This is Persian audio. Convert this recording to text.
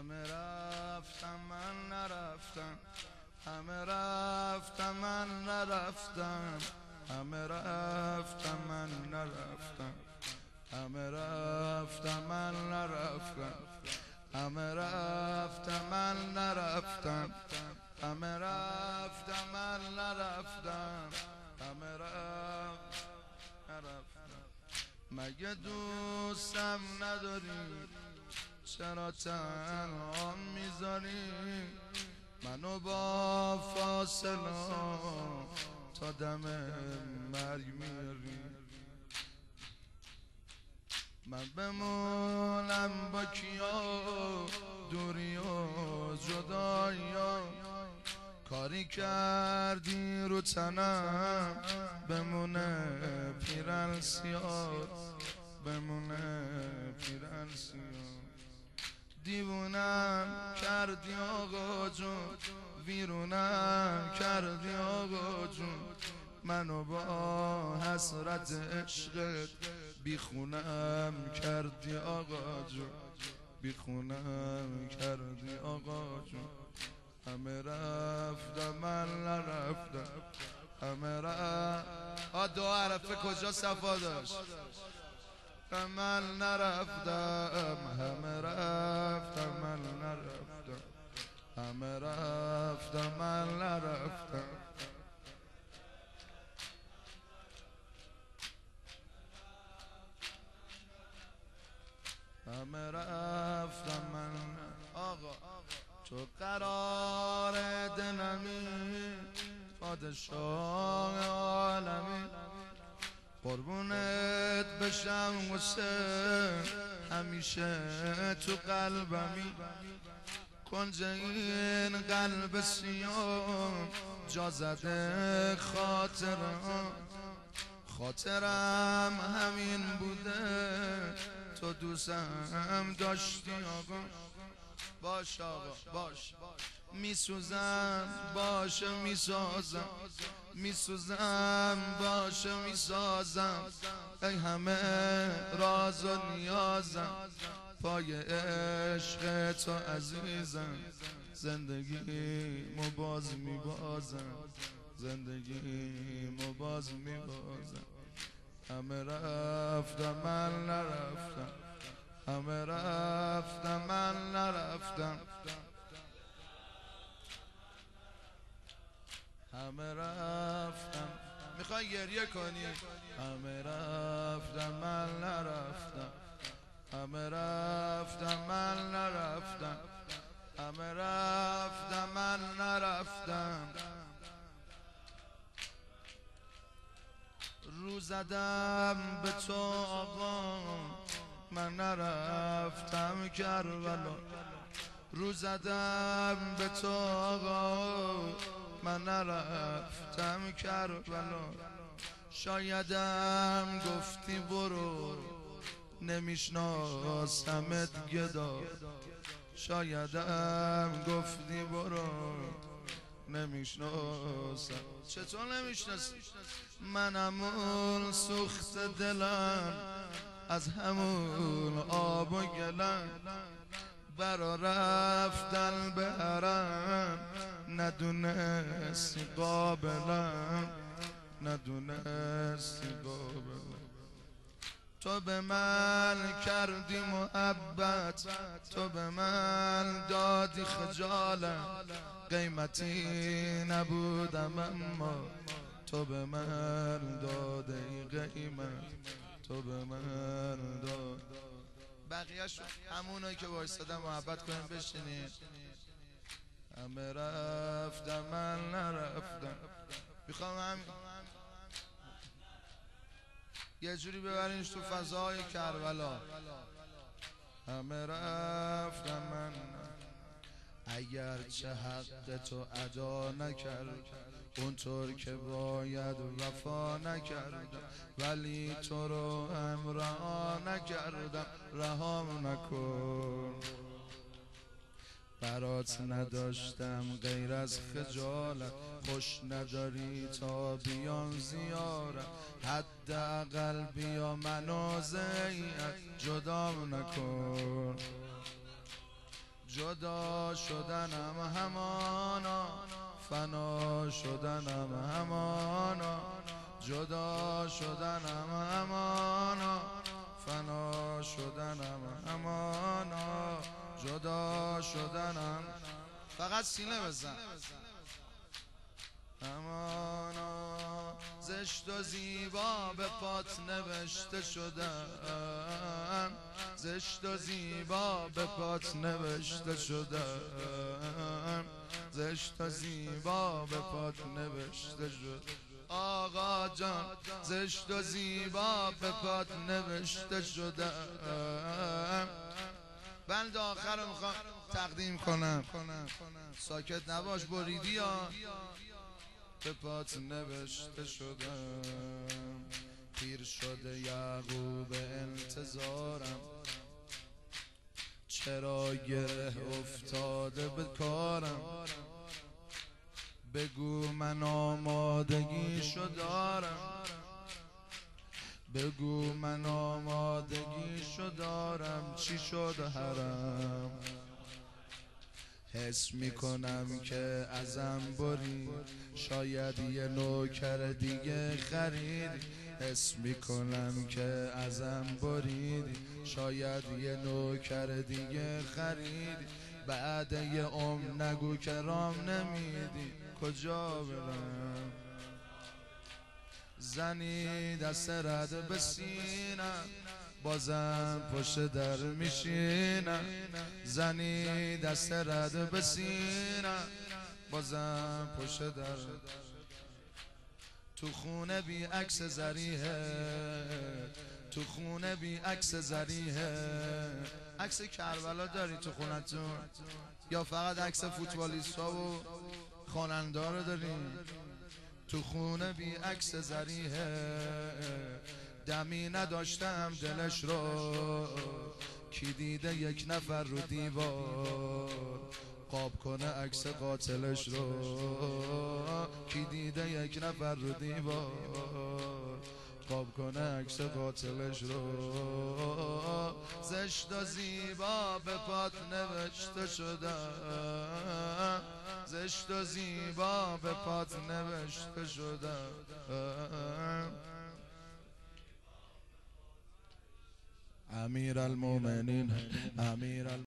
همه رفتم من نرفتم، همه رفتم من نرفتم، همه رفتم من نرفتم، همه رفتم من نرفتم، همه رفتم من نرفتم، همه رفتم من نرفتم، همه رفتم نرفتم. مگه دوستم نداری؟ چرا تنها میذاری منو با فاصله تا دم مرگ میاری؟ من بمونم با کیا دوری و جدایی ها، کاری کردی رو تنم بمونه پیرن سیاه، بمونه پیرن سیاه. دیوونم کردی آقا جون، ویرونم کردی آقا جون، منو با حسرت عشقت بیخونم کردی آقا جون، بیخونم کردی آقا جون. همه رفتم من نرفتم، همه رفتم. دو عرفه کجا صفا داشت؟ من نرفتم، همه رفتم من نرفتم، همه رفتم من نرفتم. همه رفتم من. آقا تو قرار دلمی، پادشاه عالمی، قربونت بشم حسین، همیشه تو قلبمی. کنج این قلب سیاه جا زده خاطرم همین بوده، تو دوستم داشتی آقا. باش آقا باش، میسوزم باشه میسازم، میسوزم باشه میسازم، ای همه راز و نیازم پای عشق تو عزیزم. زندگی مو باز میبازم، زندگی مو باز میبازم. همه رفتم من نرفتم، همه رفتم من نرفتم، همه رفتم. میخوای گریه کنی؟ همه رفتم من نرفتم، همه رفتم من نرفتم، همه رفتم من نرفتم. رو زدم به تو آقا من نرفتم کربلا، رو زدم به تو آقا من نرفتم کربلا. شایدم گفتی برو نمیشناسمت گدا، شایدم گفتی برو نمیشناسم. چطور نمیشناسی؟ منم اون سوخت دلم از همون آب و گلم، برا رفتن به حرم ندونستی قابلم، ندونستی قابلم. تو به من کردی محبت، تو به من دادی خجالت، قیمتی نبودم اما تو به من دادی قیمت، تو به من داد. بقیه‌شو همونایی که وایستادن محبت کنیم بشینین. همه رفتم من نرفتم. میخوام همین یه جوری ببرینش تو فضای کربلا. همه رفتم من، اگر چه حق تو ادا نکرد اونطور که باید وفا نکردم، ولی تو رو هم رها نکردم، رهام نکن. برات نداشتم غیر از خجالت، خوش نداری تا بیام زیارت، حداقل بیا منو ضیعت جدام نکن، جدا شدنم همانا، فنا شدنم همانا، جدا شدنم همانا، فنا شدنم همانا، جدا شدنم. فقط سینه بزن. همانا زشت و زیبا به پات نوشته شدم، زشت و زیبا به پات نوشته شدم، زشت و زیبا به پات نوشته شد. آقا جان زشت و زیبا به پات نوشته شدم. بند آخر رو میخوام تقدیم کنم، ساکت نباش بریدی یا به پات نوشته شدم. پیر شده یعقوب انتظارم، چرا گره افتاده به کارم. بگو من آمادگیشو دارم، بگو من آمادگیشو دارم. چی شد حرم؟ حس میکنم که ازم برید، شاید یه نوکر دیگه خریدی. حس میکنم که ازم برید، شاید یه نوکر دیگه خریدی. بعد یه عمر نگو که رام نمیدی، کجا برم؟ زنی دست رد به سینم، بازم پشت در میشینم. زنی دست رد به سینم، بازم پشت در. تو خونه بی عکس زریحه، تو خونه بی عکس زریحه. عکس کربلا داری تو خونتون یا فقط عکس فوتبالیستا و خواننده رو داریم؟ تو خونه بی عکس زریحه، دمی نداشتم دلش رو. کی دیده یک نفر رو دیوار قاب کنه عکس قاتلش رو؟ کی دیده یک نفر رو دیوار قاب کنه عکس قاتلش رو؟ زشت و زیبا به پات نوشته شدم، زشت و زیبا به پات نوشته شدم. امیر المومنین، امیر